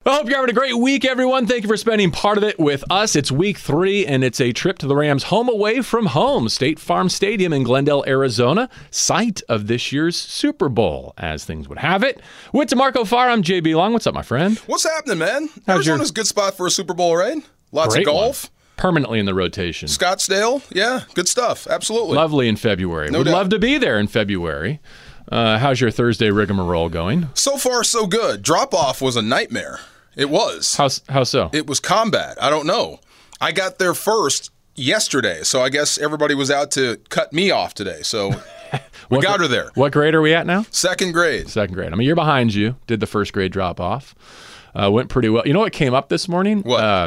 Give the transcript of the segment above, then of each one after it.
I hope you're having a great week, everyone. Thank you for spending part of it with us. It's week 3, and it's a trip to the Rams' home away from home, State Farm Stadium in Glendale, Arizona, site of this year's Super Bowl, as things would have it. With DeMarco Farr, I'm JB Long. What's up, my friend? What's happening, man? Arizona's a good spot for a Super Bowl, right? Lots of golf. Permanently in the rotation. Scottsdale, yeah, good stuff. Absolutely. Lovely in February. Would love to be there in February. How's your Thursday rigmarole going? So far, so good. Drop-off was a nightmare. It was. How so? It was combat. I don't know. I got there first yesterday, so I guess everybody was out to cut me off today. So we got her there. What grade are we at now? Second grade. Second grade. I'm a year behind you. Did the first grade drop-off. Went pretty well. You know what came up this morning? What?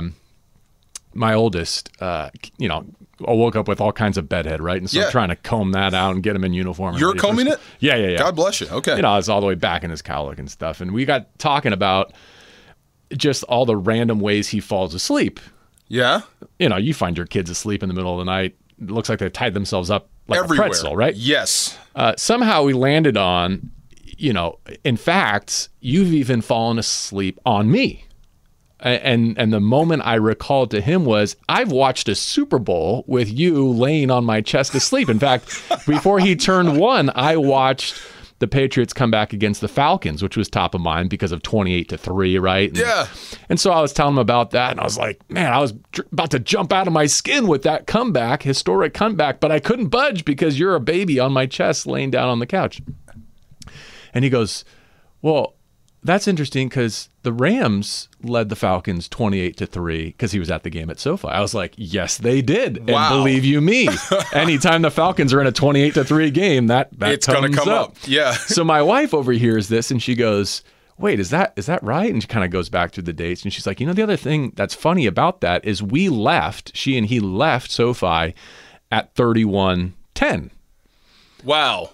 My oldest, I woke up with all kinds of bedhead, right? And so I'm trying to comb that out and get him in uniform. You're combing it? Yeah. God bless you. Okay. I was all the way back in his cowlick and stuff. And we got talking about just all the random ways he falls asleep. Yeah? You find your kids asleep in the middle of the night. It looks like they tied themselves up like everywhere. A pretzel, right? Yes. Somehow we landed on, in fact, you've even fallen asleep on me. And the moment I recalled to him was, I've watched a Super Bowl with you laying on my chest asleep. In fact, before he turned 1, I watched the Patriots come back against the Falcons, which was top of mind because of 28-3, right? And so I was telling him about that, and I was like, man, I was about to jump out of my skin with that comeback, historic comeback, but I couldn't budge because you're a baby on my chest laying down on the couch. And he goes, well, that's interesting because the Rams led the Falcons 28-3 because he was at the game at SoFi. I was like, yes, they did. Wow. And believe you me, anytime the Falcons are in a 28-3 game, that it's going to come up. Yeah. So my wife overhears this and she goes, wait, is that right? And she kind of goes back through the dates and she's like, the other thing that's funny about that is she and he left SoFi at 31-10. Wow.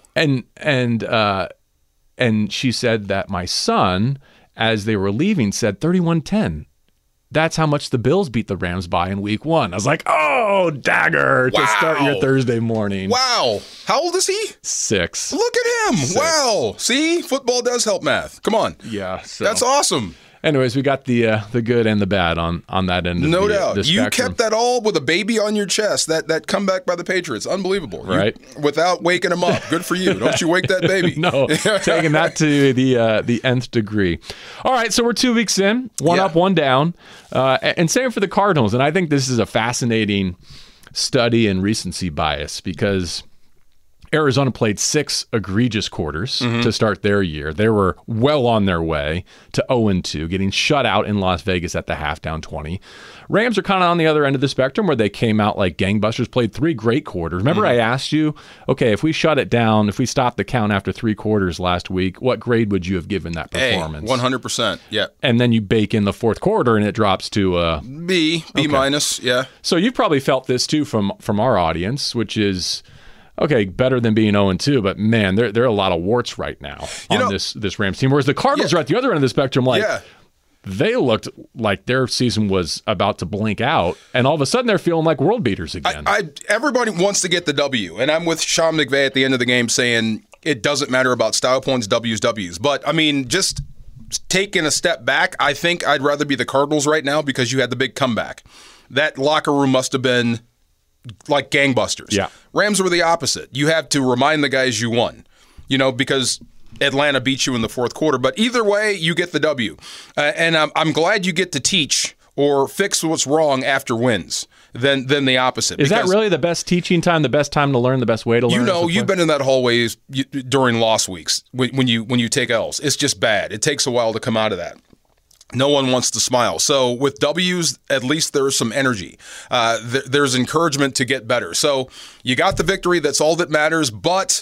And she said that my son, as they were leaving, said 31-10. That's how much the Bills beat the Rams by in week 1. I was like, oh, dagger, to start your Thursday morning. Wow. How old is he? 6. Look at him. 6. Wow. See, football does help math. Come on. Yeah. So. That's awesome. Anyways, we got the good and the bad on that end of no the doubt. the You spectrum. kept that all with a baby on your chest. That comeback by the Patriots. Unbelievable. Right. Without waking him up. Good for you. Don't you wake that baby. No. Taking that to the nth degree. All right, so we're 2 weeks in. One up, one down. And same for the Cardinals. And I think this is a fascinating study in recency bias because Arizona played 6 egregious quarters to start their year. They were well on their way to 0-2, getting shut out in Las Vegas at the half, down 20. Rams are kind of on the other end of the spectrum where they came out like gangbusters, played 3 great quarters. Remember I asked you, okay, if we shut it down, if we stop the count after 3 quarters last week, what grade would you have given that performance? 100%, yeah. And then you bake in the 4th quarter and it drops to B minus, yeah. So you've probably felt this too from our audience, which is, okay, better than being 0-2, but man, there are a lot of warts right now on this Rams team. Whereas the Cardinals are at the other end of the spectrum, they looked like their season was about to blink out, and all of a sudden they're feeling like world beaters again. Everybody wants to get the W, and I'm with Sean McVay at the end of the game saying it doesn't matter about style points, W's. But, I mean, just taking a step back, I think I'd rather be the Cardinals right now because you had the big comeback. That locker room must have been like gangbusters. Yeah. Rams were the opposite. You have to remind the guys you won, because Atlanta beat you in the 4th quarter. But either way, you get the W. And I'm glad you get to teach or fix what's wrong after wins than the opposite. Is that really the best teaching time, the best time to learn, the best way to learn? You've been in that hallway during loss weeks when you take L's. It's just bad. It takes a while to come out of that. No one wants to smile. So with W's, at least there's some energy. There's encouragement to get better. So you got the victory. That's all that matters. But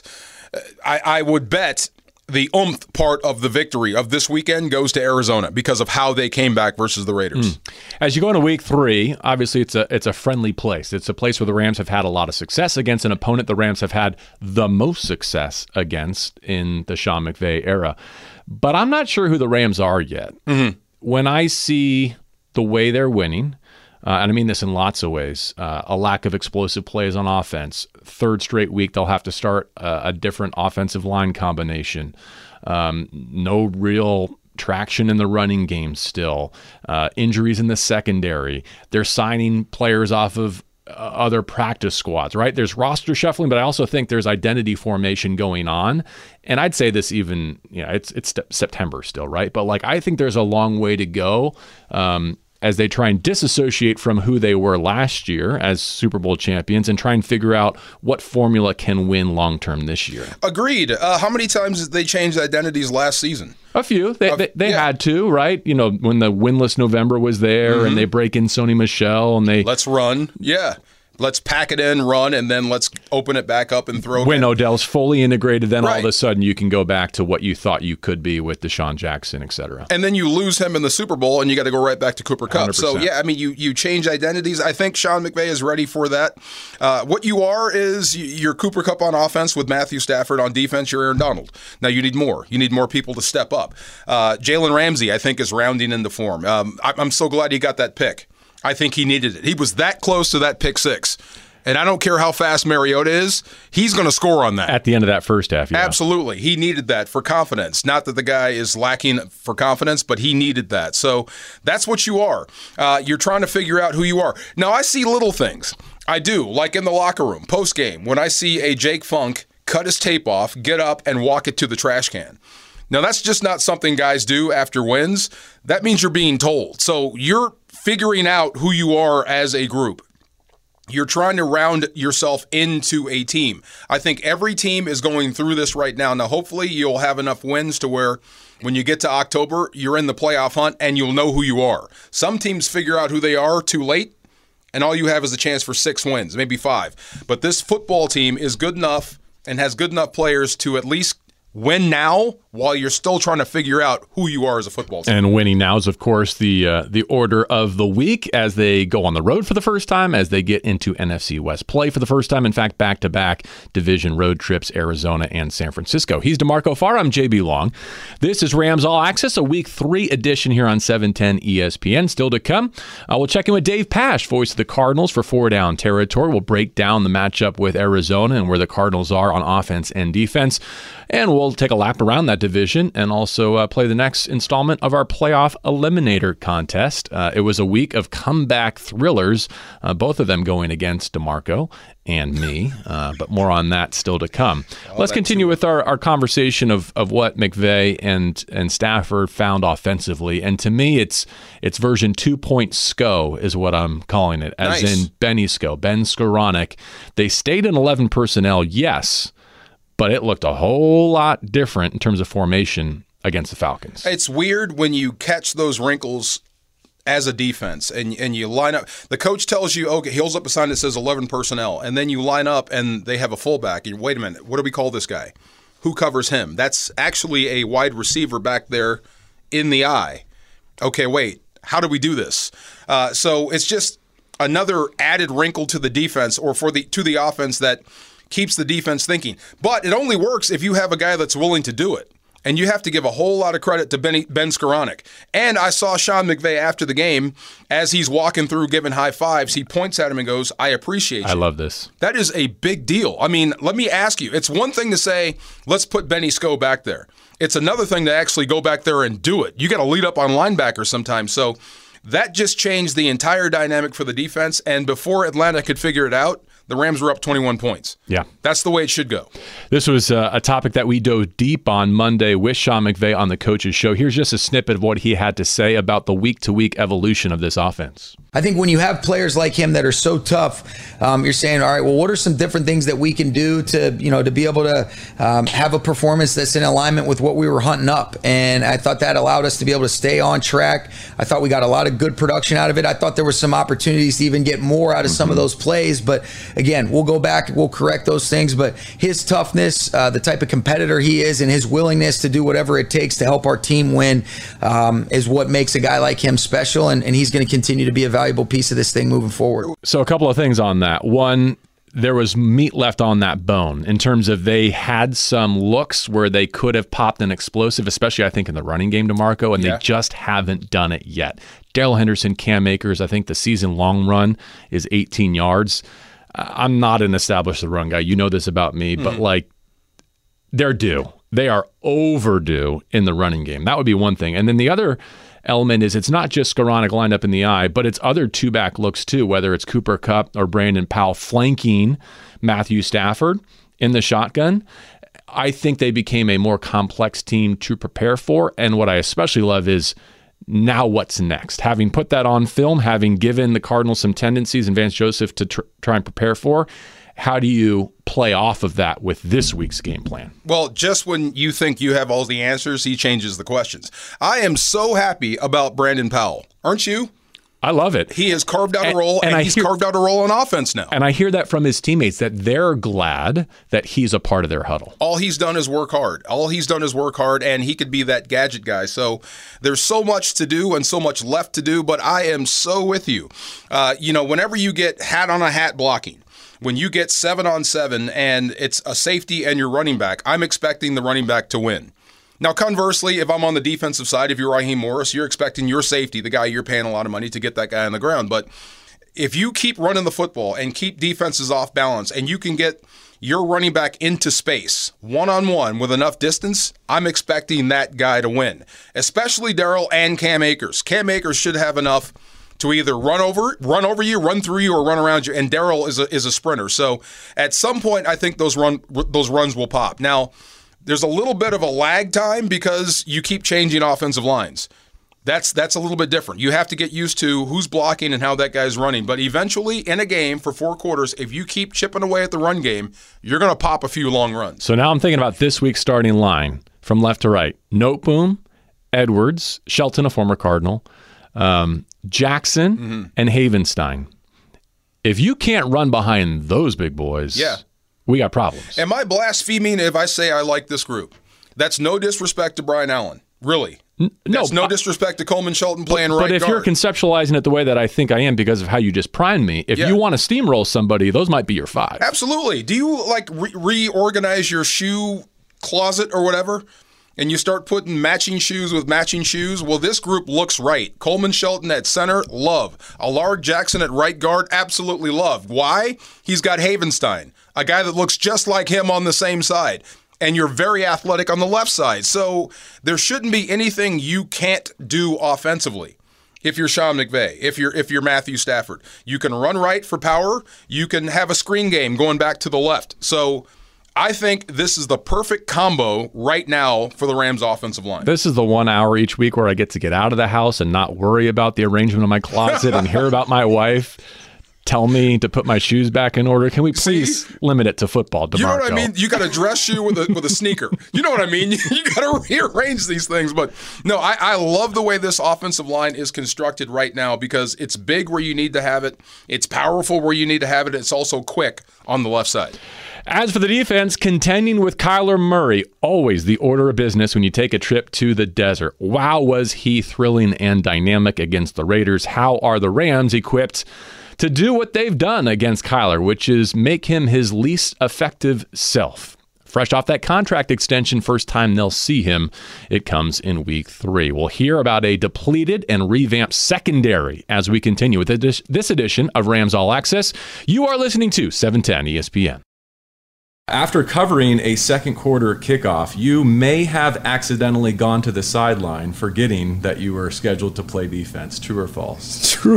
I would bet the oomph part of the victory of this weekend goes to Arizona because of how they came back versus the Raiders. As you go into week 3, obviously it's a friendly place. It's a place where the Rams have had a lot of success against an opponent the Rams have had the most success against in the Sean McVay era. But I'm not sure who the Rams are yet. When I see the way they're winning, and I mean this in lots of ways, a lack of explosive plays on offense, 3rd straight week they'll have to start a different offensive line combination, no real traction in the running game still, injuries in the secondary. They're signing players off of other practice squads, right? There's roster shuffling, but I also think there's identity formation going on. And I'd say this even, it's September still, right? But like, I think there's a long way to go as they try and disassociate from who they were last year as Super Bowl champions and try and figure out what formula can win long-term this year. Agreed. How many times did they change identities last season? A few. They had to, right? When the winless November was there and they break in Sony Michel and they... Let's run. Yeah. Let's pack it in, run, and then let's open it back up and throw it when in. Odell's fully integrated, then Right. all of a sudden you can go back to what you thought you could be with Deshaun Jackson, et cetera. And then you lose him in the Super Bowl, and you got to go right back to Cooper Kupp. 100%. So, yeah, I mean, you change identities. I think Sean McVay is ready for that. What you are is you're Cooper Kupp on offense with Matthew Stafford. On defense, you're Aaron Donald. Now, you need more. You need more people to step up. Jalen Ramsey, I think, is rounding into form. I'm so glad he got that pick. I think he needed it. He was that close to that pick six. And I don't care how fast Mariota is, he's going to score on that. At the end of that first half, yeah. Absolutely. He needed that for confidence. Not that the guy is lacking for confidence, but he needed that. So that's what you are. You're trying to figure out who you are. Now, I see little things. I do, like in the locker room, post-game, when I see a Jake Funk cut his tape off, get up, and walk it to the trash can. Now, that's just not something guys do after wins. That means you're being told. So you're figuring out who you are as a group. You're trying to round yourself into a team. I think every team is going through this right now. Now, hopefully you'll have enough wins to where when you get to October, you're in the playoff hunt and you'll know who you are. Some teams figure out who they are too late, and all you have is a chance for 6 wins, maybe 5. But this football team is good enough and has good enough players to at least win now while you're still trying to figure out who you are as a football team. And winning now is, of course, the order of the week as they go on the road for the first time, as they get into NFC West play for the first time. In fact, back-to-back division road trips, Arizona and San Francisco. He's DeMarco Farr. I'm JB Long. This is Rams All Access, a Week 3 edition here on 710 ESPN. Still to come, we'll check in with Dave Pasch, voice of the Cardinals for 4 Down Territory. We'll break down the matchup with Arizona and where the Cardinals are on offense and defense. And we'll take a lap around that division and also play the next installment of our playoff eliminator contest. It was a week of comeback thrillers, both of them going against DeMarco and me, but more on that still to come. Let's continue with our conversation of what McVay and Stafford found offensively. And to me, it's version 2.0 SCO is what I'm calling it, as Nice. in Benny SCO, Ben Skoranek. They stayed in 11 personnel, yes, but it looked a whole lot different in terms of formation against the Falcons. It's weird when you catch those wrinkles as a defense and you line up. The coach tells you, okay, he holds up a sign that says 11 personnel, and then you line up and they have a fullback. And wait a minute, what do we call this guy? Who covers him? That's actually a wide receiver back there in the eye. Okay, wait, how do we do this? So it's just another added wrinkle to the defense or to the offense that keeps the defense thinking. But it only works if you have a guy that's willing to do it. And you have to give a whole lot of credit to Ben Skoranek. And I saw Sean McVay after the game, as he's walking through giving high fives, he points at him and goes, I appreciate you. I love this. That is a big deal. I mean, let me ask you, it's one thing to say, let's put Benny SCO back there. It's another thing to actually go back there and do it. You got to lead up on linebackers sometimes. So that just changed the entire dynamic for the defense. And before Atlanta could figure it out, the Rams were up 21 points. Yeah. That's the way it should go. This was a topic that we dove deep on Monday with Sean McVay on the Coaches Show. Here's just a snippet of what he had to say about the week-to-week evolution of this offense. I think when you have players like him that are so tough, you're saying, all right, well, what are some different things that we can do to be able to have a performance that's in alignment with what we were hunting up? And I thought that allowed us to be able to stay on track. I thought we got a lot of good production out of it. I thought there were some opportunities to even get more out of some of those plays. But again, we'll go back, we'll correct those things. But his toughness, the type of competitor he is, and his willingness to do whatever it takes to help our team win is what makes a guy like him special. And he's going to continue to be a valuable piece of this thing moving forward. So a couple of things on that. One, there was meat left on that bone in terms of they had some looks where they could have popped an explosive, especially I think in the running game, DeMarco, and they just haven't done it yet. Darrell Henderson, Cam Akers, I think the season long run is 18 yards. I'm not an established run guy. You know this about me, but like they're due. They are overdue in the running game. That would be one thing. And then the other element is it's not just Skoranek lined up in the eye, but it's other two-back looks too, whether it's Cooper Kupp or Brandon Powell flanking Matthew Stafford in the shotgun. I think they became a more complex team to prepare for. And what I especially love is now what's next? Having put that on film, having given the Cardinals some tendencies and Vance Joseph to try and prepare for, how do you play off of that with this week's game plan? Well, just when you think you have all the answers, he changes the questions. I am so happy about Brandon Powell. Aren't you? I love it. He has carved out a role, and he's carved out a role on offense now. And I hear that from his teammates, that they're glad that he's a part of their huddle. All he's done is work hard. And he could be that gadget guy. So there's so much to do and so much left to do, but I am so with you. Whenever you get hat-on-a-hat blocking, when you get 7-on-7 and it's a safety and your running back, I'm expecting the running back to win. Now, conversely, if I'm on the defensive side, if you're Raheem Morris, you're expecting your safety, the guy you're paying a lot of money to get that guy on the ground. But if you keep running the football and keep defenses off balance and you can get your running back into space, one-on-one with enough distance, I'm expecting that guy to win, especially Darrell and Cam Akers. Cam Akers should have enough to either run over you, run through you, or run around you. And Darrell is a sprinter. So at some point, I think those runs will pop. Now, there's a little bit of a lag time because you keep changing offensive lines. That's a little bit different. You have to get used to who's blocking and how that guy's running. But eventually, in a game for 4 quarters, if you keep chipping away at the run game, you're going to pop a few long runs. So now I'm thinking about this week's starting line from left to right. Noteboom, Edwards, Shelton, a former Cardinal, Jackson, and Havenstein. If you can't run behind those big boys, we got problems. Am I blaspheming if I say I like this group? That's no disrespect to Brian Allen. Really. That's no disrespect to Coleman Shelton playing right guard. But if you're conceptualizing it the way that I think I am because of how you just primed me, if you want to steamroll somebody, those might be your 5. Absolutely. Do you reorganize your shoe closet or whatever? And you start putting matching shoes with matching shoes? Well, this group looks right. Coleman Shelton at center, love. Allard Jackson at right guard, absolutely love. Why? He's got Havenstein, a guy that looks just like him on the same side. And you're very athletic on the left side. So there shouldn't be anything you can't do offensively. If you're Sean McVay, if you're Matthew Stafford, you can run right for power. You can have a screen game going back to the left. So I think this is the perfect combo right now for the Rams offensive line. This is the 1 hour each week where I get to get out of the house and not worry about the arrangement of my closet and hear about my wife tell me to put my shoes back in order. Can we please limit it to football, DeMarco? You know what I mean? You got a dress shoe with a sneaker. You know what I mean? You got to rearrange these things. But no, I love the way this offensive line is constructed right now because it's big where you need to have it. It's powerful where you need to have it. It's also quick on the left side. As for the defense, contending with Kyler Murray, always the order of business when you take a trip to the desert. Wow, was he thrilling and dynamic against the Raiders. How are the Rams equipped to do what they've done against Kyler, which is make him his least effective self? Fresh off that contract extension, first time they'll see him, it comes in week 3. We'll hear about a depleted and revamped secondary as we continue with this edition of Rams All Access. You are listening to 710 ESPN. After covering a second quarter kickoff, you may have accidentally gone to the sideline forgetting that you were scheduled to play defense. True or false? True.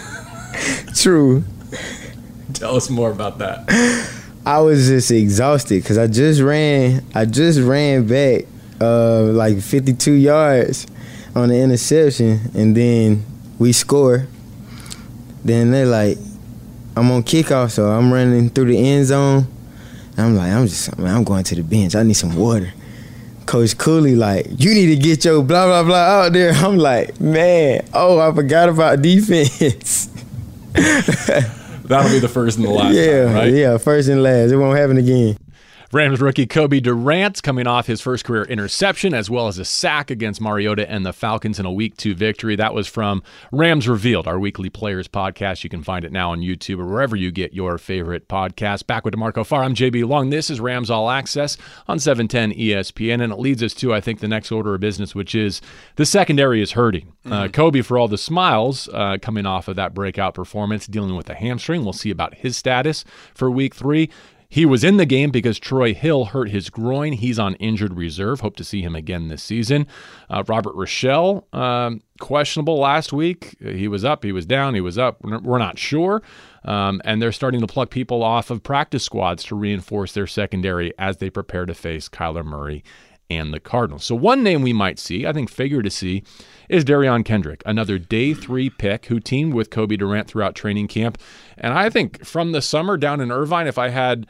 True. Tell us more about that. I was just exhausted because I just ran back like 52 yards on the interception, and then we score. Then they're like, I'm on kickoff, so I'm running through the end zone. I'm like, I'm going to the bench. I need some water. Coach Cooley like, you need to get your blah, blah, blah out there. I'm like, man, I forgot about defense. That'll be the first and the last time, right? Yeah, first and last. It won't happen again. Rams rookie Kobe Durant coming off his first career interception as well as a sack against Mariota and the Falcons in a Week 2 victory. That was from Rams Revealed, our weekly players podcast. You can find it now on YouTube or wherever you get your favorite podcast. Back with DeMarco Farr, I'm JB Long. This is Rams All Access on 710 ESPN, and it leads us to, I think, the next order of business, which is the secondary is hurting. Kobe, for all the smiles coming off of that breakout performance, dealing with a hamstring. We'll see about his status for Week 3. He was in the game because Troy Hill hurt his groin. He's on injured reserve. Hope to see him again this season. Robert Rochelle, questionable last week. He was up, he was down, he was up. We're not sure. And they're starting to pluck people off of practice squads to reinforce their secondary as they prepare to face Kyler Murray and the Cardinals. So one name we might see, I think figure to see, is Derion Kendrick, another day 3 pick who teamed with Kobe Durant throughout training camp. And I think from the summer down in Irvine, if I had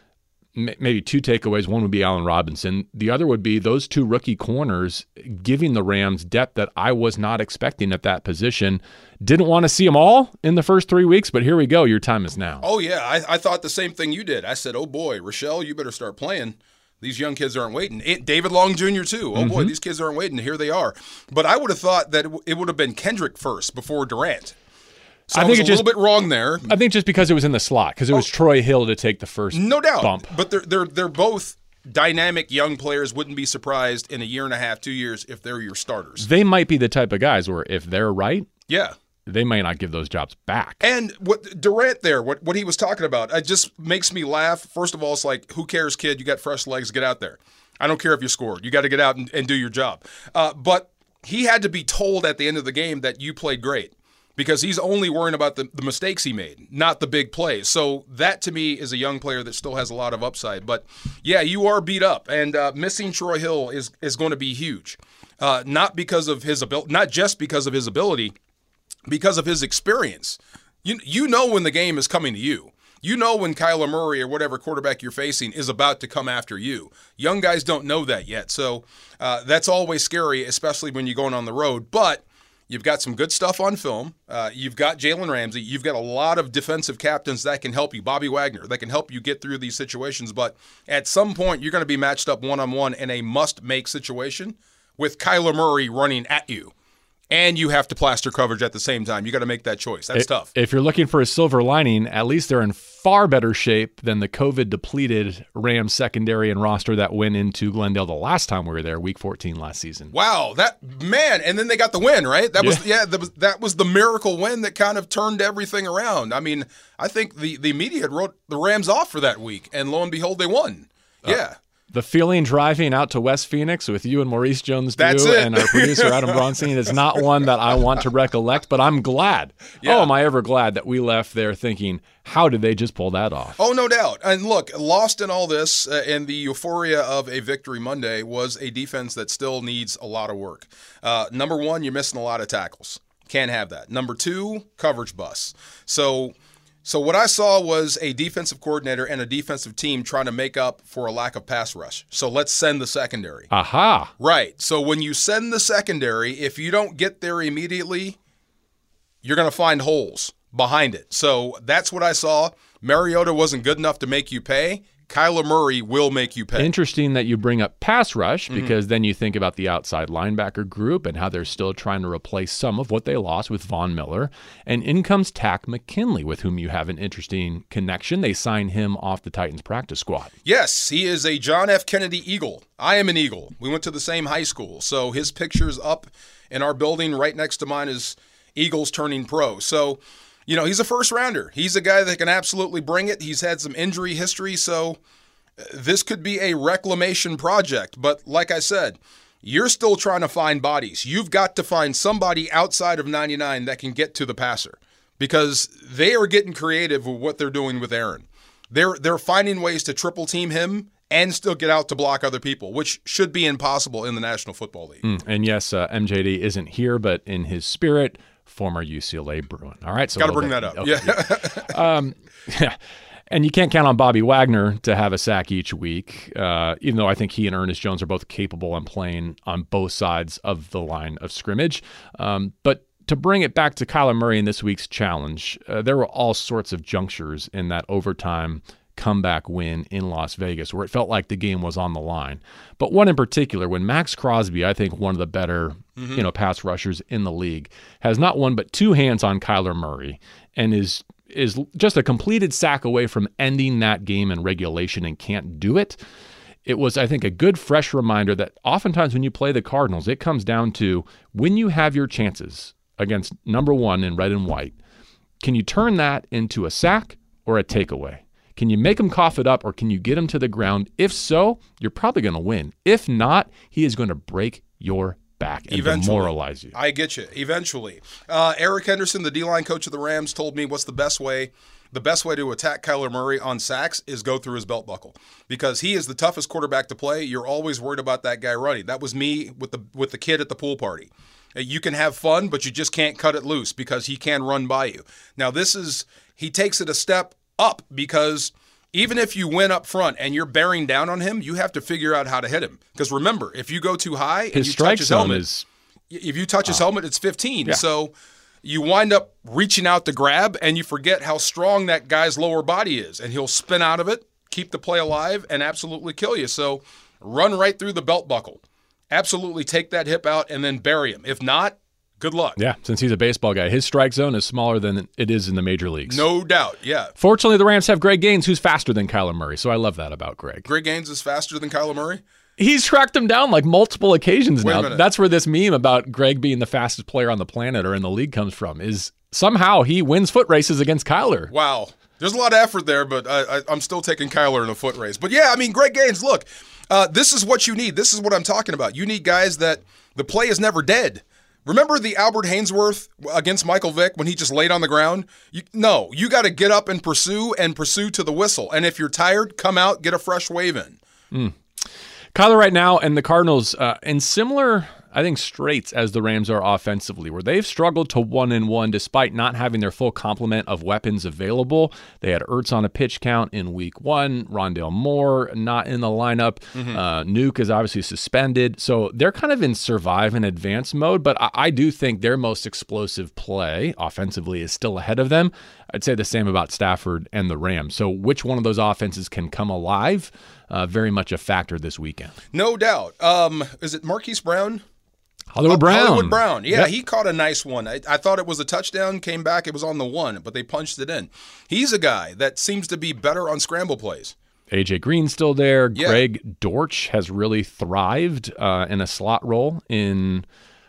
maybe 2 takeaways, one would be Allen Robinson. The other would be those 2 rookie corners giving the Rams depth that I was not expecting at that position. Didn't want to see them all in the first 3 weeks, but here we go. Your time is now. Oh, yeah. I thought the same thing you did. I said, oh, boy, Rochelle, you better start playing. These young kids aren't waiting. David Long Jr., too. Oh, boy, these kids aren't waiting. Here they are. But I would have thought that it would have been Kendrick first before Durant. So I think it's a little bit wrong there. I think just because it was in the slot, because it was Troy Hill to take the first no doubt bump. But they're both dynamic young players. Wouldn't be surprised in a year and a half, 2 years, if they're your starters. They might be the type of guys where if they're right, yeah, they may not give those jobs back. And what Durant there, what he was talking about, it just makes me laugh. First of all, it's like, who cares, kid? You got fresh legs. Get out there. I don't care if you scored. You got to get out and do your job. But he had to be told at the end of the game that you played great, because he's only worrying about the mistakes he made, not the big plays. So that, to me, is a young player that still has a lot of upside. But, yeah, you are beat up, and missing Troy Hill is going to be huge. Not because of his ability, not just because of his ability, because of his experience. You know when the game is coming to you. You know when Kyler Murray or whatever quarterback you're facing is about to come after you. Young guys don't know that yet. So that's always scary, especially when you're going on the road. But you've got some good stuff on film. You've got Jalen Ramsey. You've got a lot of defensive captains that can help you. Bobby Wagner, that can help you get through these situations. But at some point, you're going to be matched up one-on-one in a must-make situation with Kyler Murray running at you. And you have to plaster coverage at the same time. You got to make that choice. That's tough. If you're looking for a silver lining, at least they're in far better shape than the COVID-depleted Rams secondary and roster that went into Glendale the last time we were there, Week 14 last season. Wow, and then they got the win, right? That was the miracle win that kind of turned everything around. I mean, I think the media wrote the Rams off for that week, and lo and behold, they won. Yeah. The feeling driving out to West Phoenix with you and Maurice Jones-Drew and our producer Adam Bronstein is not one that I want to recollect, but I'm glad. Yeah. Oh, am I ever glad that we left there thinking, how did they just pull that off? Oh, no doubt. And look, lost in all this and the euphoria of a victory Monday was a defense that still needs a lot of work. Number one, you're missing a lot of tackles. Can't have that. Number two, coverage bust. So what I saw was a defensive coordinator and a defensive team trying to make up for a lack of pass rush. So let's send the secondary. Aha. Right. So when you send the secondary, if you don't get there immediately, you're going to find holes behind it. So that's what I saw. Mariota wasn't good enough to make you pay. Kyler Murray will make you pay. Interesting that you bring up pass rush, because then you think about the outside linebacker group and how they're still trying to replace some of what they lost with Von Miller. And in comes Takk McKinley, with whom you have an interesting connection. They signed him off the Titans practice squad. Yes, he is a John F. Kennedy Eagle. I am an Eagle. We went to the same high school. So his picture's up in our building. Right next to mine is Eagles turning pro. So, he's a first rounder. He's a guy that can absolutely bring it. He's had some injury history, so this could be a reclamation project. But like I said, you're still trying to find bodies. You've got to find somebody outside of 99 that can get to the passer, because they are getting creative with what they're doing with Aaron. They're finding ways to triple team him and still get out to block other people, which should be impossible in the National Football League. And yes, MJD isn't here, but in his spirit, former UCLA Bruin. All right, so got to bring that up. Okay. Yeah. And you can't count on Bobby Wagner to have a sack each week, even though I think he and Ernest Jones are both capable and playing on both sides of the line of scrimmage. But to bring it back to Kyler Murray in this week's challenge, there were all sorts of junctures in that overtime comeback win in Las Vegas where it felt like the game was on the line. But one in particular, when Max Crosby, I think one of the better pass rushers in the league, has not one but two hands on Kyler Murray and is just a completed sack away from ending that game in regulation and can't do it. It was, I think, a good fresh reminder that oftentimes when you play the Cardinals, it comes down to when you have your chances against number one in red and white, can you turn that into a sack or a takeaway? Can you make him cough it up, or can you get him to the ground? If so, you're probably going to win. If not, he is going to break your back and demoralize you. I get you. Eventually. Eric Henderson, the D-line coach of the Rams, told me what's the best way. The best way to attack Kyler Murray on sacks is go through his belt buckle, because he is the toughest quarterback to play. You're always worried about that guy running. That was me with the kid at the pool party. You can have fun, but you just can't cut it loose because he can run by you. Now he takes it a step up, because even if you win up front and you're bearing down on him, you have to figure out how to hit him. Because remember, if you go too high and you touch his helmet, if you touch his helmet, it's 15. Yeah. So you wind up reaching out to grab, and you forget how strong that guy's lower body is, and he'll spin out of it, keep the play alive, and absolutely kill you. So run right through the belt buckle. Absolutely take that hip out and then bury him. If not, good luck. Yeah, since he's a baseball guy, his strike zone is smaller than it is in the major leagues. No doubt, yeah. Fortunately, the Rams have Greg Gaines, who's faster than Kyler Murray, so I love that about Greg. Greg Gaines is faster than Kyler Murray? He's tracked him down like multiple occasions Wait a now. minute. That's where this meme about Greg being the fastest player on the planet or in the league comes from, is somehow he wins foot races against Kyler. Wow. There's a lot of effort there, but I'm still taking Kyler in a foot race. But yeah, I mean, Greg Gaines, look, this is what you need. This is what I'm talking about. You need guys that the play is never dead. Remember the Albert Hainsworth against Michael Vick when he just laid on the ground? You got to get up and pursue to the whistle. And if you're tired, come out, get a fresh wave in. Kyler right now and the Cardinals in similar, I think, straits as the Rams are offensively, where they've struggled to 1-1 despite not having their full complement of weapons available. They had Ertz on a pitch count in week 1, Rondale Moore not in the lineup. Nuke is obviously suspended. So they're kind of in survive and advance mode, but I do think their most explosive play offensively is still ahead of them. I'd say the same about Stafford and the Rams. So which one of those offenses can come alive? Very much a factor this weekend. No doubt. Is it Marquise Brown? Hollywood Brown. Yeah, yep. He caught a nice one. I thought it was a touchdown, came back, it was on the 1, but they punched it in. He's a guy that seems to be better on scramble plays. AJ Green's still there. Yeah. Greg Dortch has really thrived in a slot role in,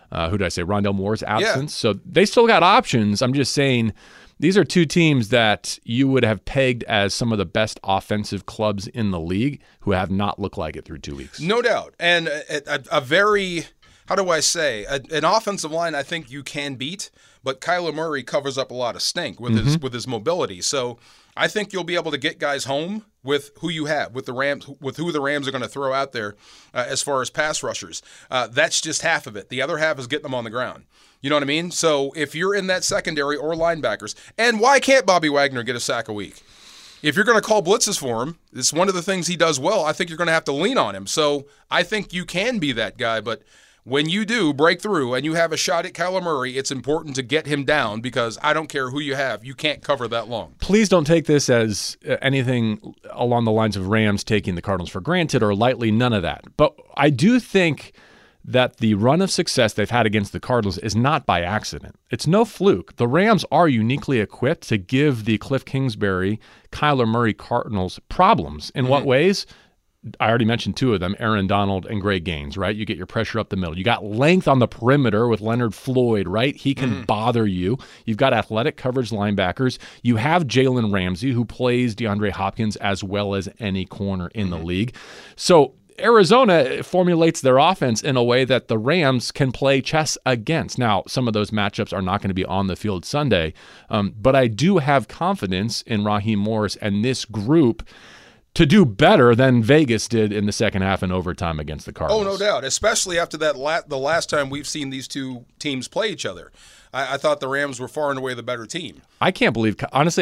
Rondale Moore's absence. Yeah. So they still got options. I'm just saying these are two teams that you would have pegged as some of the best offensive clubs in the league who have not looked like it through 2 weeks. No doubt. And a very... How do I say? An offensive line I think you can beat, but Kyler Murray covers up a lot of stink with his mobility. So I think you'll be able to get guys home with who you have, with the Rams, with who the Rams are going to throw out there as far as pass rushers. That's just half of it. The other half is getting them on the ground. You know what I mean? So if you're in that secondary or linebackers, and why can't Bobby Wagner get a sack a week? If you're going to call blitzes for him, it's one of the things he does well. I think you're going to have to lean on him. So I think you can be that guy, but when you do break through and you have a shot at Kyler Murray, it's important to get him down, because I don't care who you have, you can't cover that long. Please don't take this as anything along the lines of Rams taking the Cardinals for granted or lightly, none of that. But I do think that the run of success they've had against the Cardinals is not by accident. It's no fluke. The Rams are uniquely equipped to give the Cliff Kingsbury, Kyler Murray Cardinals problems. In what ways? I already mentioned 2 of them, Aaron Donald and Greg Gaines, right? You get your pressure up the middle. You got length on the perimeter with Leonard Floyd, right? He can bother you. You've got athletic coverage linebackers. You have Jalen Ramsey, who plays DeAndre Hopkins as well as any corner in the league. So Arizona formulates their offense in a way that the Rams can play chess against. Now, some of those matchups are not going to be on the field Sunday, but I do have confidence in Raheem Morris and this group to do better than Vegas did in the second half and overtime against the Cardinals. Oh, no doubt, especially after that the last time we've seen these two teams play each other. I thought the Rams were far and away the better team. I can't believe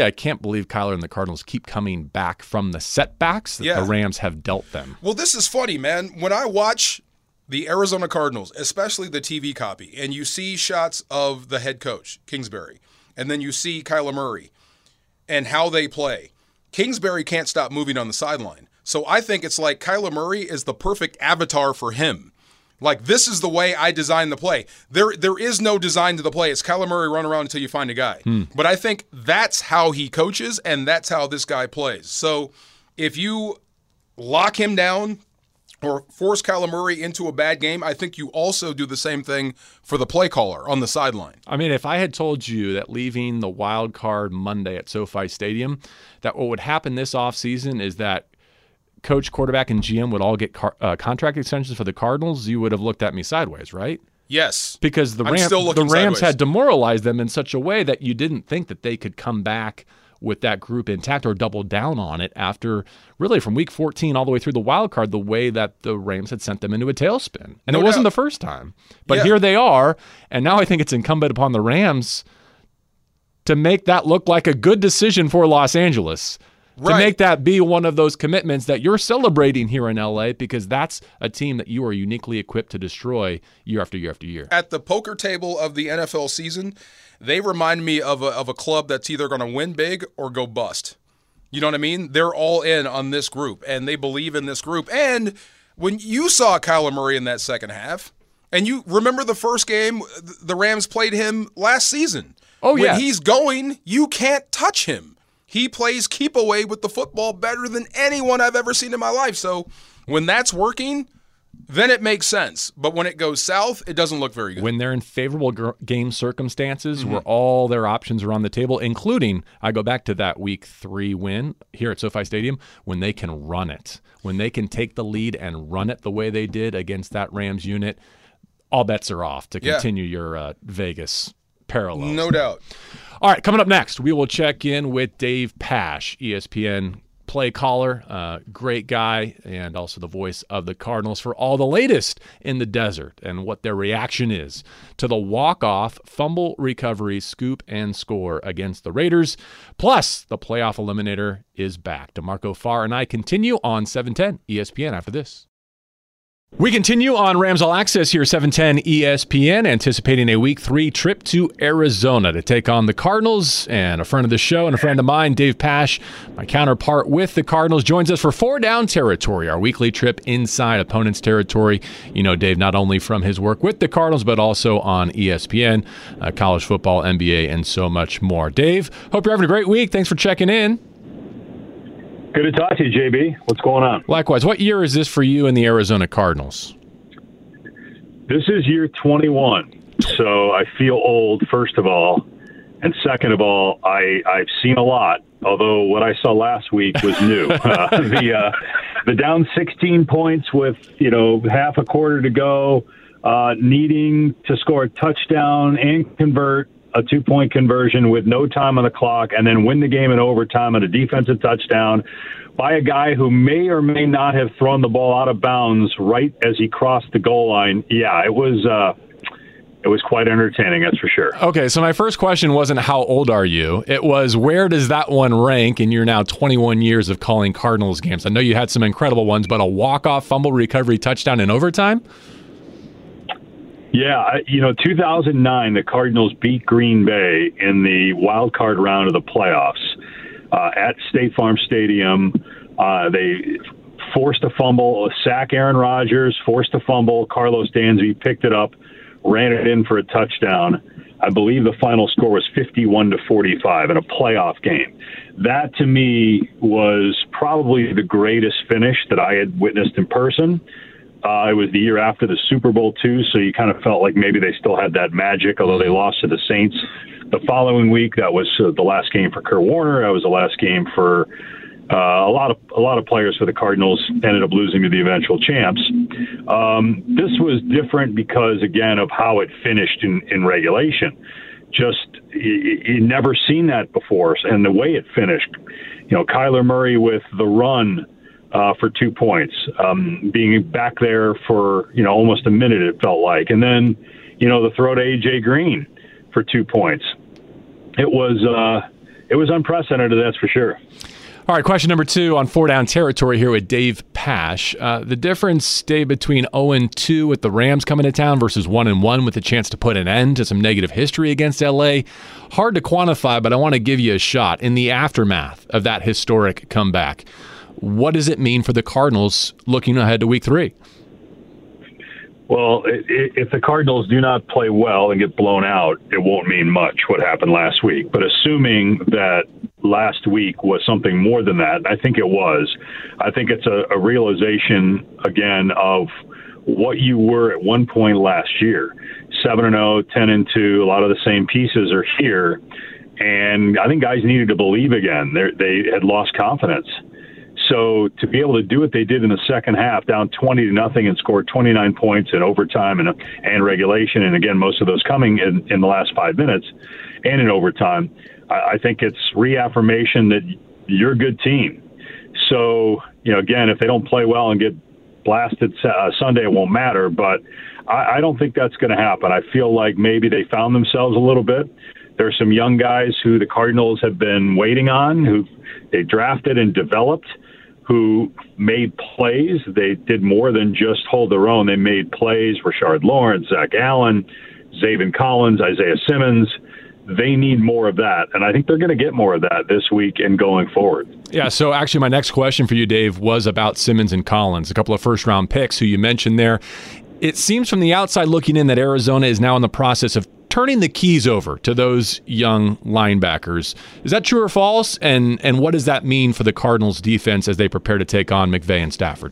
Kyler and the Cardinals keep coming back from the setbacks that the Rams have dealt them. Well, this is funny, man. When I watch the Arizona Cardinals, especially the TV copy, and you see shots of the head coach, Kingsbury, and then you see Kyler Murray and how they play, Kingsbury can't stop moving on the sideline. So I think it's like Kyler Murray is the perfect avatar for him. Like, this is the way I design the play. There is no design to the play. It's Kyler Murray run around until you find a guy. But I think that's how he coaches, and that's how this guy plays. So if you lock him down or force Kyler Murray into a bad game, I think you also do the same thing for the play caller on the sideline. I mean, if I had told you that leaving the wild card Monday at SoFi Stadium, that what would happen this offseason is that coach, quarterback, and GM would all get contract extensions for the Cardinals, you would have looked at me sideways, right? Yes. Because the Rams sideways. had demoralized them in such a way that you didn't think that they could come back with that group intact or double down on it after really from week 14 all the way through the wild card, the way that the Rams had sent them into a tailspin. And it wasn't the first time. But here they are, and now I think it's incumbent upon the Rams to make that look like a good decision for Los Angeles. To make that be one of those commitments that you're celebrating here in LA, because that's a team that you are uniquely equipped to destroy year after year after year. At the poker table of the NFL season, they remind me of a club that's either going to win big or go bust. You know what I mean? They're all in on this group, and they believe in this group. And when you saw Kyler Murray in that second half, and you remember the first game, the Rams played him last season. Oh, yeah. When he's going, you can't touch him. He plays keep away with the football better than anyone I've ever seen in my life. So when that's working, then it makes sense. But when it goes south, it doesn't look very good. When they're in favorable game circumstances where all their options are on the table, including, I go back to that week 3 win here at SoFi Stadium, when they can run it, when they can take the lead and run it the way they did against that Rams unit, all bets are off to continue your Vegas parallels. No doubt. All right, coming up next, we will check in with Dave Pasch, ESPN play caller, great guy, and also the voice of the Cardinals for all the latest in the desert and what their reaction is to the walk-off, fumble recovery, scoop, and score against the Raiders. Plus, the playoff eliminator is back. DeMarco Farr and I continue on 710 ESPN after this. We continue on Rams All Access here, 710 ESPN, anticipating a Week 3 trip to Arizona to take on the Cardinals. And a friend of the show and a friend of mine, Dave Pasch, my counterpart with the Cardinals, joins us for 4 Down Territory, our weekly trip inside opponents' territory. You know Dave not only from his work with the Cardinals, but also on ESPN, college football, NBA, and so much more. Dave, hope you're having a great week. Thanks for checking in. Good to talk to you, JB. What's going on? Likewise. What year is this for you and the Arizona Cardinals? This is year 21, so I feel old, first of all. And second of all, I've seen a lot, although what I saw last week was new. The down 16 points with, half a quarter to go, needing to score a touchdown and convert a 2-point conversion with no time on the clock, and then win the game in overtime on a defensive touchdown by a guy who may or may not have thrown the ball out of bounds right as he crossed the goal line. Yeah, it was quite entertaining, that's for sure. Okay, so my first question wasn't how old are you? It was where does that one rank in your now 21 years of calling Cardinals games? I know you had some incredible ones, but a walk-off fumble recovery touchdown in overtime? Yeah, 2009, the Cardinals beat Green Bay in the wild card round of the playoffs at State Farm Stadium. They forced a fumble, sack Aaron Rodgers, forced a fumble. Carlos Dansby picked it up, ran it in for a touchdown. I believe the final score was 51-45 in a playoff game. That, to me, was probably the greatest finish that I had witnessed in person. It was the year after the Super Bowl, too, so you kind of felt like maybe they still had that magic, although they lost to the Saints the following week. That was the last game for Kurt Warner. That was the last game for a lot of players for the Cardinals. Ended up losing to the eventual champs. This was different because, again, of how it finished in regulation. Just you never seen that before, and the way it finished. Kyler Murray with the run for 2 points, being back there for, almost a minute, it felt like. And then, the throw to A.J. Green for 2 points. It was unprecedented, that's for sure. All right, question number 2 on 4 Down Territory here with Dave Pasch. The difference, Dave, between 0-2 with the Rams coming to town versus 1-1 with a chance to put an end to some negative history against L.A., hard to quantify, but I want to give you a shot. In the aftermath of that historic comeback, what does it mean for the Cardinals looking ahead to Week 3? Well, if the Cardinals do not play well and get blown out, it won't mean much what happened last week. But assuming that last week was something more than that. I think it was. I think it's a realization, again, of what you were at one point last year. 7-0, 10-2, a lot of the same pieces are here. And I think guys needed to believe again. They had lost confidence. So to be able to do what they did in the second half, down 20-0 and scored 29 points in overtime and regulation, and again, most of those coming in the last 5 minutes and in overtime, I think it's reaffirmation that you're a good team. So, again, if they don't play well and get blasted Sunday, it won't matter. But I don't think that's going to happen. I feel like maybe they found themselves a little bit. There's some young guys who the Cardinals have been waiting on, who they drafted and developed, who made plays. They did more than just hold their own. They made plays. Rashard Lawrence, Zach Allen, Zaven Collins, Isaiah Simmons. They need more of that, and I think they're going to get more of that this week and going forward. Yeah, so actually my next question for you, Dave, was about Simmons and Collins, a couple of first-round picks who you mentioned there. It seems from the outside looking in that Arizona is now in the process of turning the keys over to those young linebackers. Is that true or false? And what does that mean for the Cardinals defense as they prepare to take on McVay and Stafford?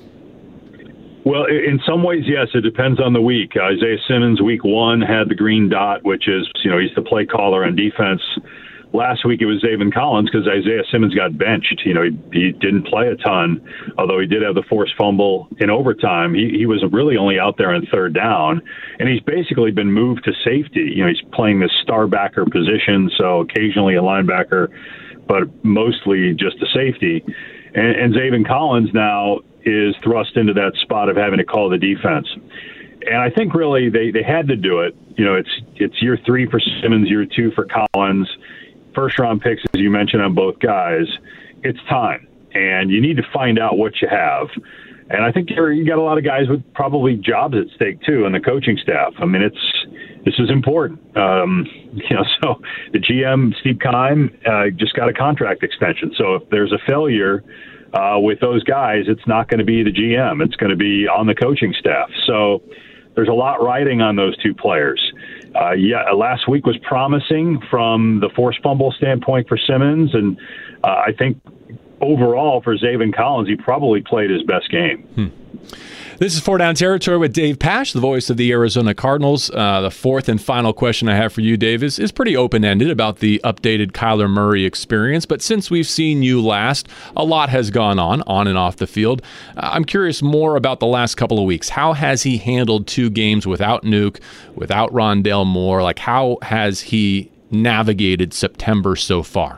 Well, in some ways, yes. It depends on the week. Isaiah Simmons, week 1, had the green dot, which is, he's the play caller on defense. Last week it was Zaven Collins because Isaiah Simmons got benched. He didn't play a ton, although he did have the forced fumble in overtime. He was really only out there on third down, and he's basically been moved to safety. He's playing this star backer position, so occasionally a linebacker, but mostly just a safety. And Zaven Collins now is thrust into that spot of having to call the defense. And I think really they had to do it. It's year 3 for Simmons, year 2 for Collins. First-round picks, as you mentioned, on both guys. It's time, and you need to find out what you have. And I think you got a lot of guys with probably jobs at stake, too, and the coaching staff. I mean, this is important. So the GM, Steve Keim, just got a contract extension. So if there's a failure with those guys, it's not going to be the GM. It's going to be on the coaching staff. So there's a lot riding on those two players. Last week was promising from the forced fumble standpoint for Simmons, and I think overall for Zaven Collins, he probably played his best game. This is 4 Down Territory with Dave Pasch, the voice of the Arizona Cardinals. The fourth and final question I have for you, Dave, is pretty open-ended about the updated Kyler Murray experience. But since we've seen you last, a lot has gone on and off the field. I'm curious more about the last couple of weeks. How has he handled 2 games without Nuke, without Rondale Moore? Like, how has he navigated September so far?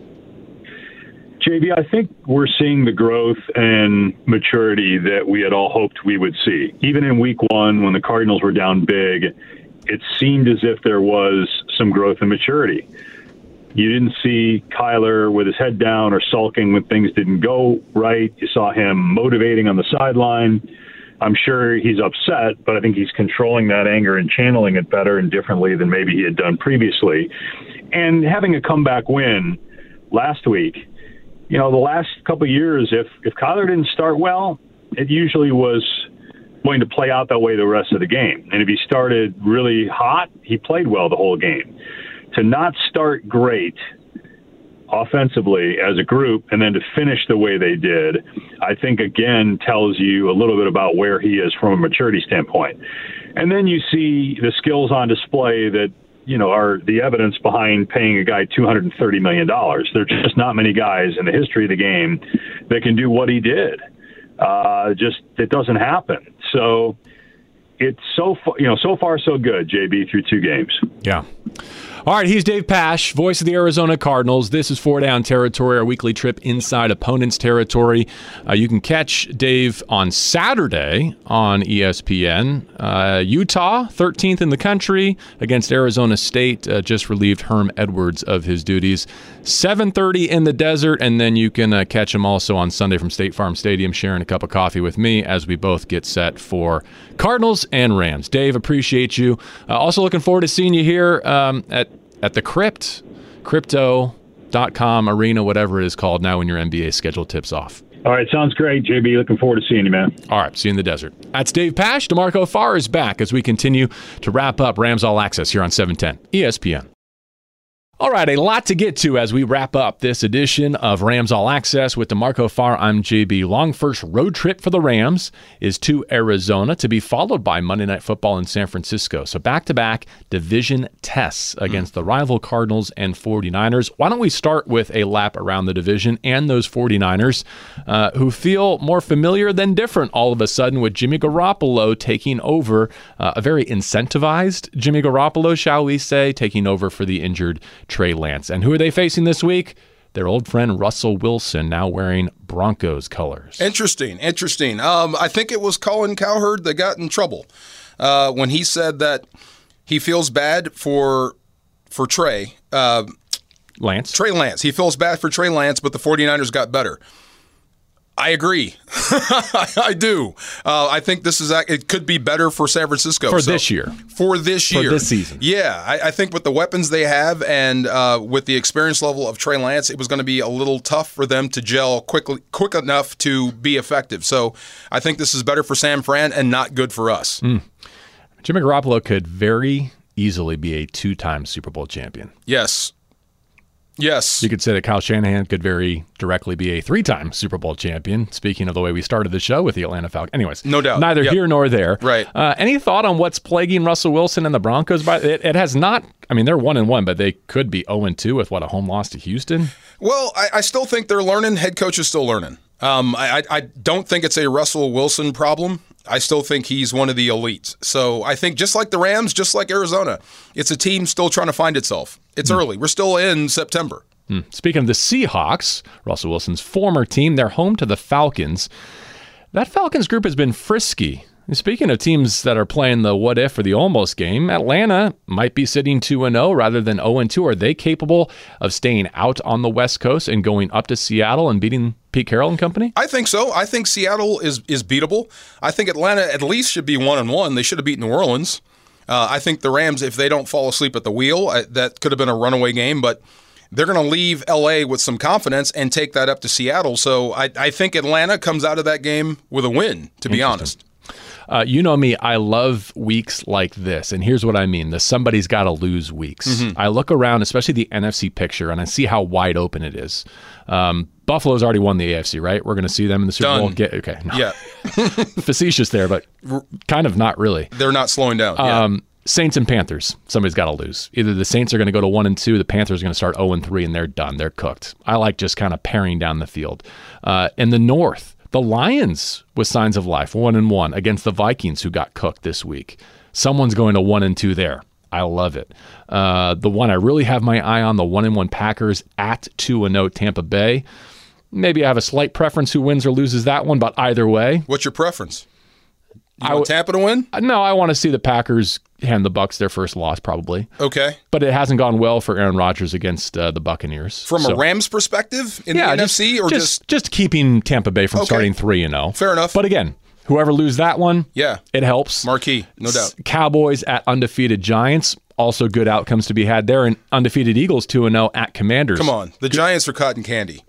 JB, I think we're seeing the growth and maturity that we had all hoped we would see. Even in week 1, when the Cardinals were down big, it seemed as if there was some growth and maturity. You didn't see Kyler with his head down or sulking when things didn't go right. You saw him motivating on the sideline. I'm sure he's upset, but I think he's controlling that anger and channeling it better and differently than maybe he had done previously. And having a comeback win last week, the last couple of years, if Kyler didn't start well, it usually was going to play out that way the rest of the game. And if he started really hot, he played well the whole game. To not start great offensively as a group and then to finish the way they did, I think, again, tells you a little bit about where he is from a maturity standpoint. And then you see the skills on display that, are the evidence behind paying a guy $230 million. There are just not many guys in the history of the game that can do what he did. It doesn't happen. So it's so far so good, JB, through 2 games. Yeah. All right, he's Dave Pasch, voice of the Arizona Cardinals. This is 4 Down Territory, our weekly trip inside opponents' territory. You can catch Dave on Saturday on ESPN. Utah, 13th in the country against Arizona State, just relieved Herm Edwards of his duties. 7:30 in the desert, and then you can catch him also on Sunday from State Farm Stadium, sharing a cup of coffee with me as we both get set for Cardinals and Rams. Dave, appreciate you. Also looking forward to seeing you here at the Crypt, crypto.com arena, whatever it is called now when your NBA schedule tips off. All right, sounds great, JB. Looking forward to seeing you, man. All right, see you in the desert. That's Dave Pasch. DeMarco Farr is back as we continue to wrap up Rams All Access here on 710 ESPN. All right, a lot to get to as we wrap up this edition of Rams All Access with DeMarco Farr. I'm JB Long. First road trip for the Rams is to Arizona, to be followed by Monday Night Football in San Francisco. So back-to-back division tests against the rival Cardinals and 49ers. Why don't we start with a lap around the division and those 49ers who feel more familiar than different all of a sudden with Jimmy Garoppolo taking over, a very incentivized Jimmy Garoppolo, shall we say, taking over for the injured Trey Lance. And who are they facing this week? Their old friend Russell Wilson, now wearing Broncos colors. Interesting. I think it was Colin Cowherd that got in trouble when he said that he feels bad for Trey. Lance? Trey Lance. He feels bad for Trey Lance, but the 49ers got better. I agree. I do. I think it could be better for San Francisco. This year. For this season. Yeah. I think with the weapons they have and with the experience level of Trey Lance, it was going to be a little tough for them to gel quick enough to be effective. So I think this is better for San Fran and not good for us. Jimmy Garoppolo could very easily be a 2-time Super Bowl champion. Yes. You could say that Kyle Shanahan could very directly be a 3-time Super Bowl champion, speaking of the way we started the show with the Atlanta Falcons. Anyways, no doubt. Neither here nor there. Right. Any thought on what's plaguing Russell Wilson and the Broncos? It has not, they're 1-1, but they could be 0-2 with a home loss to Houston? Well, I still think they're learning. Head coach is still learning. I don't think it's a Russell Wilson problem. I still think he's one of the elites. So I think just like the Rams, just like Arizona, it's a team still trying to find itself. It's early. We're still in September. Speaking of the Seahawks, Russell Wilson's former team, they're home to the Falcons. That Falcons group has been frisky. And speaking of teams that are playing the what if or the almost game, Atlanta might be sitting 2-0 rather than 0-2. Are they capable of staying out on the West Coast and going up to Seattle and beating Pete Carroll and company? I think so. I think Seattle is beatable. I think Atlanta at least should be 1-1. They should have beaten New Orleans. I think the Rams, if they don't fall asleep at the wheel, that could have been a runaway game, but they're going to leave L.A. with some confidence and take that up to Seattle. So I think Atlanta comes out of that game with a win, to be honest. You know me, I love weeks like this, and here's what I mean, the somebody's got to lose weeks. I look around, especially the NFC picture, and I see how wide open it is. Buffalo's already won the AFC, right? We're going to see them in the Super Bowl. Okay. No. Yeah. Facetious there, but kind of not really. They're not slowing down. Saints and Panthers, somebody's got to lose. Either the Saints are going to go to 1-2, the Panthers are going to start 0-3, and they're done. They're cooked. I like just kind of paring down the field. In the North, the Lions with signs of life, 1-1 against the Vikings, who got cooked this week. Someone's going to 1-2 there. I love it. The one I really have my eye on, the 1-1 Packers at 2-0 Tampa Bay. Maybe I have a slight preference who wins or loses that one, but either way. What's your preference? You want Tampa to win? No, I want to see the Packers hand the Bucs their first loss, probably. Okay. But it hasn't gone well for Aaron Rodgers against the Buccaneers. From a Rams perspective in the NFC? Or just keeping Tampa Bay from starting 3-0. Fair enough. But again, whoever loses that one, it helps. Marquee, no doubt. Cowboys at undefeated Giants. Also good outcomes to be had there. And undefeated Eagles 2-0 at Commanders. Come on. The Giants are cotton candy.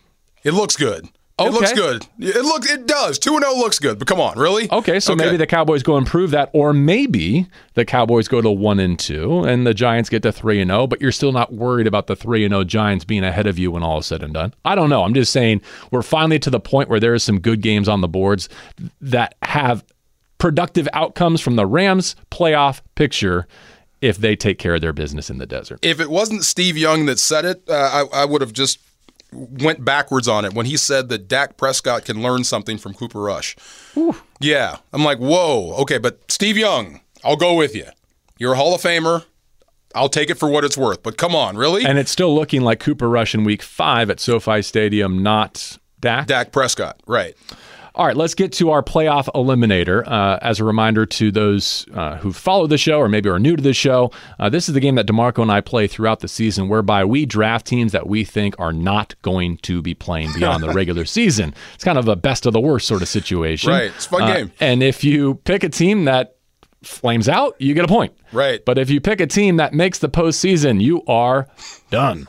It looks good. It looks good. It does. 2-0 looks good, but come on, really? Okay, so maybe the Cowboys go and prove that, or maybe the Cowboys go to 1-2 and the Giants get to 3-0, but you're still not worried about the 3-0 Giants being ahead of you when all is said and done. I don't know. I'm just saying we're finally to the point where there is some good games on the boards that have productive outcomes from the Rams playoff picture if they take care of their business in the desert. If it wasn't Steve Young that said it, I would have just went backwards on it when he said that Dak Prescott can learn something from Cooper Rush. Whew. Yeah. I'm like, whoa. Okay, but Steve Young, I'll go with you. You're a Hall of Famer. I'll take it for what it's worth. But come on, really? And it's still looking like Cooper Rush in Week 5 at SoFi Stadium, not Dak? Dak Prescott, right. All right, let's get to our playoff eliminator. As a reminder to those who follow the show or maybe are new to the show, this is the game that DeMarco and I play throughout the season, whereby we draft teams that we think are not going to be playing beyond the regular season. It's kind of a best of the worst sort of situation. Right, it's a fun game. And if you pick a team that flames out, you get a point. Right. But if you pick a team that makes the postseason, you are done.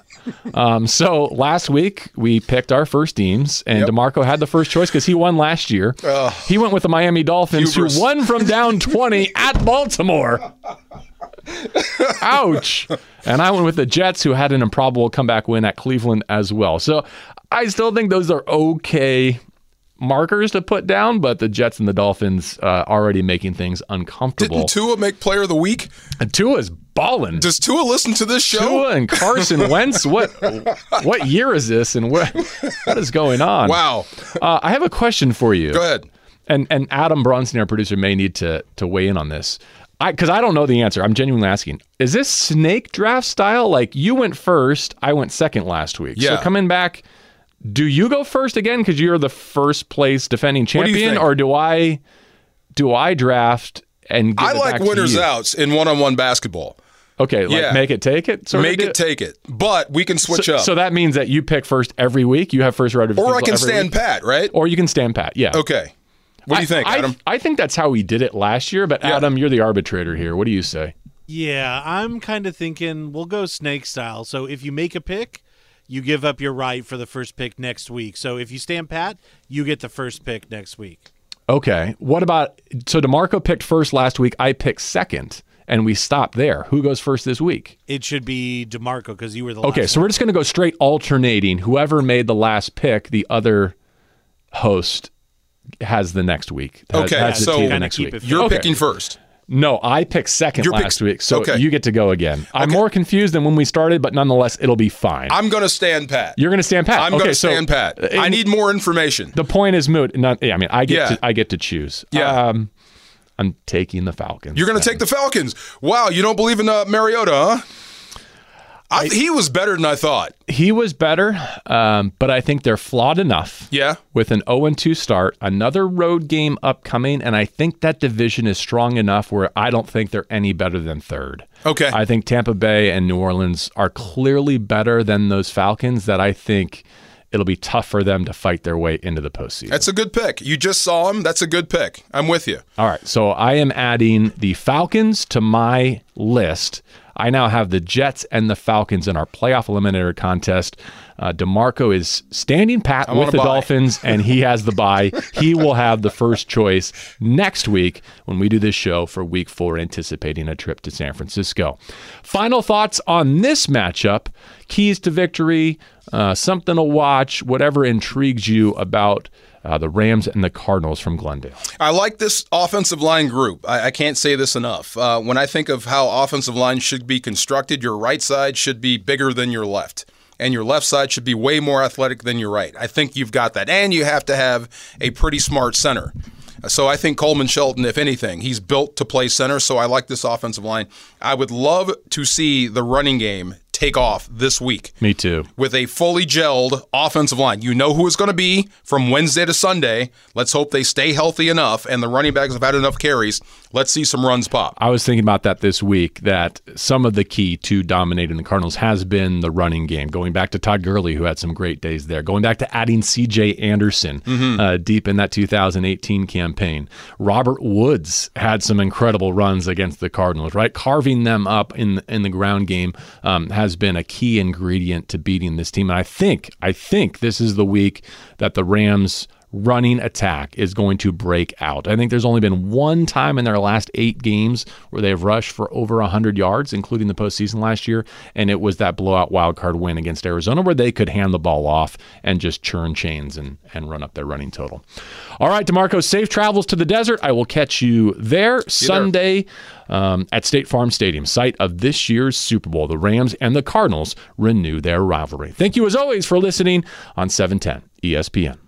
So last week we picked our first teams, and DeMarco had the first choice because he won last year. He went with the Miami Dolphins, who won from down 20 at Baltimore. Ouch. And I went with the Jets, who had an improbable comeback win at Cleveland as well. So I still think those are okay markers to put down, but the Jets and the Dolphins already making things uncomfortable. Didn't Tua make Player of the Week? And Tua's balling. Does Tua listen to this show? Tua and Carson Wentz. What year is this, and what is going on? Wow. I have a question for you. Go ahead. And Adam Bronson, our producer, may need to weigh in on this. Because I don't know the answer. I'm genuinely asking. Is this snake draft style? Like, you went first, I went second last week. Yeah. So coming back, do you go first again because you're the first place defending champion, or do I draft and give I it like back to winners you? outs in one-on-one basketball. Okay, like Yeah. make it take it. Sort Make of it take it, but we can switch up. So that means that you pick first every week. You have first right of or I refusal can every stand week. pat, right? Or you can stand pat. Yeah. Okay. What do you think, Adam? I think that's how we did it last year. But Yeah. Adam, you're the arbitrator here. What do you say? Yeah, I'm kind of thinking we'll go snake style. So if you make a pick, you give up your right for the first pick next week. So if you stand pat, you get the first pick next week. Okay. What about so DeMarco picked first last week. I picked second, and we stopped there. Who goes first this week? It should be DeMarco because you were the last Okay, so one. we're just going to go straight alternating. Whoever made the last pick, the other host has the next week. Okay, has the so team the kinda next keep week. it You're Okay. picking first. No, I picked second You're last week, so okay. you get to go again. I'm Okay. more confused than when we started, but nonetheless, it'll be fine. I'm going to stand pat. You're going to stand pat. I'm okay, going to so, stand pat. I need more information. The point is moot. I mean, I get Yeah. to choose. Yeah. I'm taking the Falcons. You're going to take the Falcons. Wow, you don't believe in Mariota, huh? He was better than I thought. He was better, but I think they're flawed enough. Yeah. With an 0-2 start, another road game upcoming, and I think that division is strong enough where I don't think they're any better than third. Okay. I think Tampa Bay and New Orleans are clearly better than those Falcons that I think it'll be tough for them to fight their way into the postseason. That's a good pick. You just saw him. That's a good pick. I'm with you. All right, so I am adding the Falcons to my list. I now have the Jets and the Falcons in our playoff eliminator contest. DeMarco is standing pat I'm on with a the bye. Dolphins, and he has the bye. He will have the first choice next week when we do this show for Week 4, anticipating a trip to San Francisco. Final thoughts on this matchup, keys to victory, something to watch, whatever intrigues you about the Rams and the Cardinals from Glendale. I like this offensive line group. I can't say this enough. When I think of how offensive line should be constructed, your right side should be bigger than your left, and your left side should be way more athletic than your right. I think you've got that, and you have to have a pretty smart center. So I think Coleman Shelton, if anything, he's built to play center, so I like this offensive line. I would love to see the running game take off this week. Me too. With a fully gelled offensive line. You know who it's going to be from Wednesday to Sunday. Let's hope they stay healthy enough and the running backs have had enough carries. Let's see some runs pop. I was thinking about that this week, that some of the key to dominating the Cardinals has been the running game. Going back to Todd Gurley, who had some great days there. Going back to adding C.J. Anderson deep in that 2018 campaign. Robert Woods had some incredible runs against the Cardinals, right? Carving them up in the ground game has been a key ingredient to beating this team. And I think this is the week that the Rams running attack is going to break out. I think there's only been one time in their last 8 games where they've rushed for over 100 yards, including the postseason last year, and it was that blowout wildcard win against Arizona where they could hand the ball off and just churn chains and run up their running total. All right, DeMarco, safe travels to the desert. I will catch you there Sunday at State Farm Stadium, site of this year's Super Bowl. The Rams and the Cardinals renew their rivalry. Thank you, as always, for listening on 710 ESPN.